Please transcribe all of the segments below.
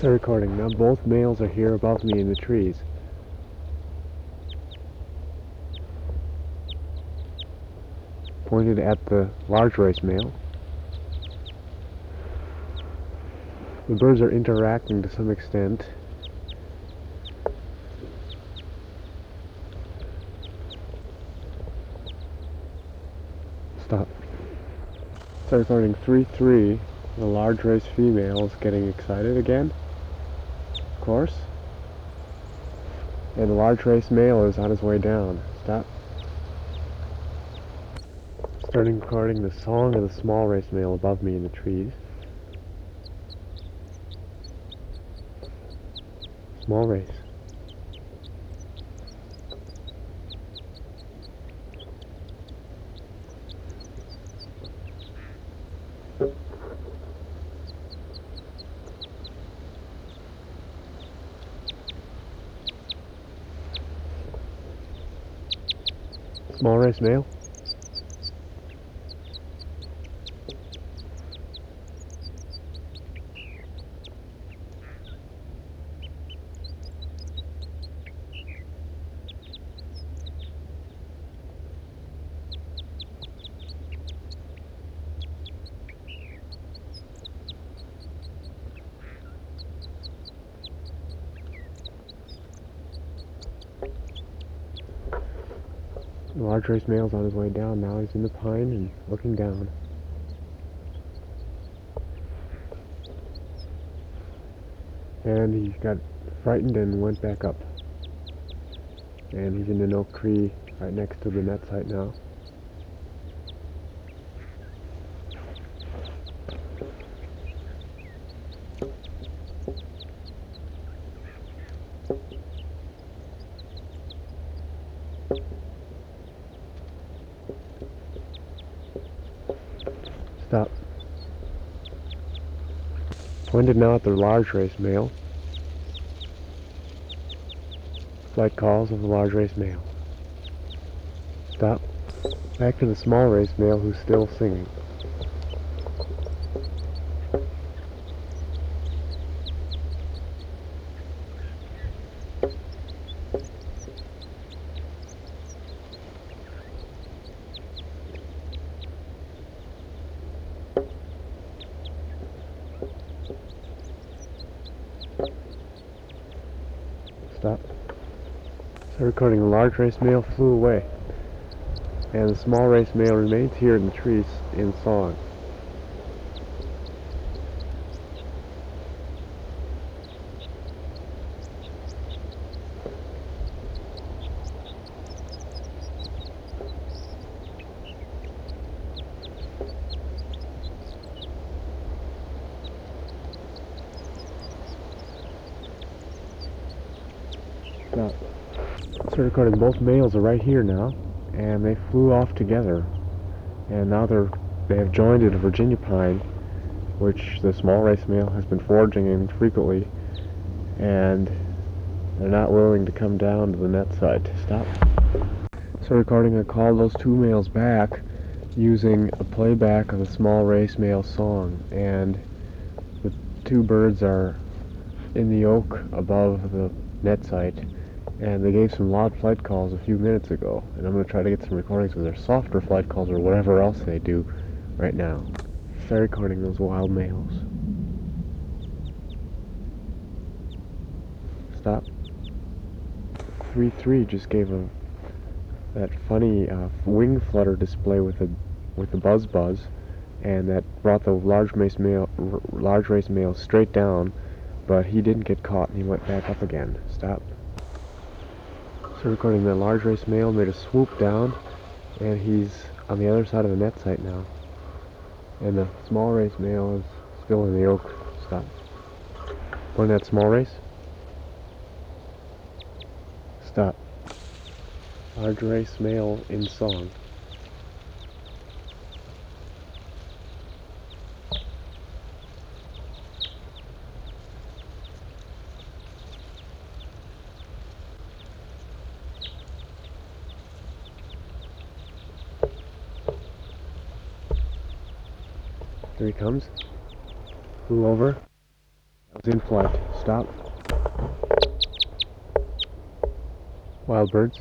Start recording. Now both males are here above me in the trees. Pointed at the large race male. The birds are interacting to some extent. Stop. Start recording 3-3. The large race female is getting excited again. Of course. And the large race male is on his way down. Stop. Starting recording the song of the small race male above me in the trees. Small race. Small race male. The large race male's on his way down now. He's in the pine and looking down. And he got frightened and went back up. And he's in an oak tree right next to the net site now. Stop. Pointed now at the large race male. Flight calls of the large race male. Stop. Back to the small race male who's still singing. Stop. So recording, the large race male flew away, and the small race male remains here in the trees in song. Stop. So recording, both males are right here now, and they flew off together, and now they have joined in a Virginia pine, which the small race male has been foraging in frequently, and they're not willing to come down to the net site. Stop. So recording, I called those two males back using a playback of the small race male song, and the two birds are in the oak above the net site, and they gave some loud flight calls a few minutes ago, and I'm going to try to get some recordings of their softer flight calls or whatever else they do right now. Start recording those wild males. Stop. 3-3 just gave that funny wing flutter display with the buzz, and that brought the large race male straight down, but he didn't get caught and he went back up again. Stop. So recording, the large race male made a swoop down, and he's on the other side of the net site now. And the small race male is still in the oak. Stop. Point that small race. Stop. Large race male in song. Here he comes. Flew over. I was in flight. stop. Wild birds.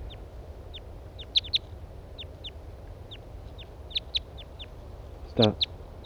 Stop.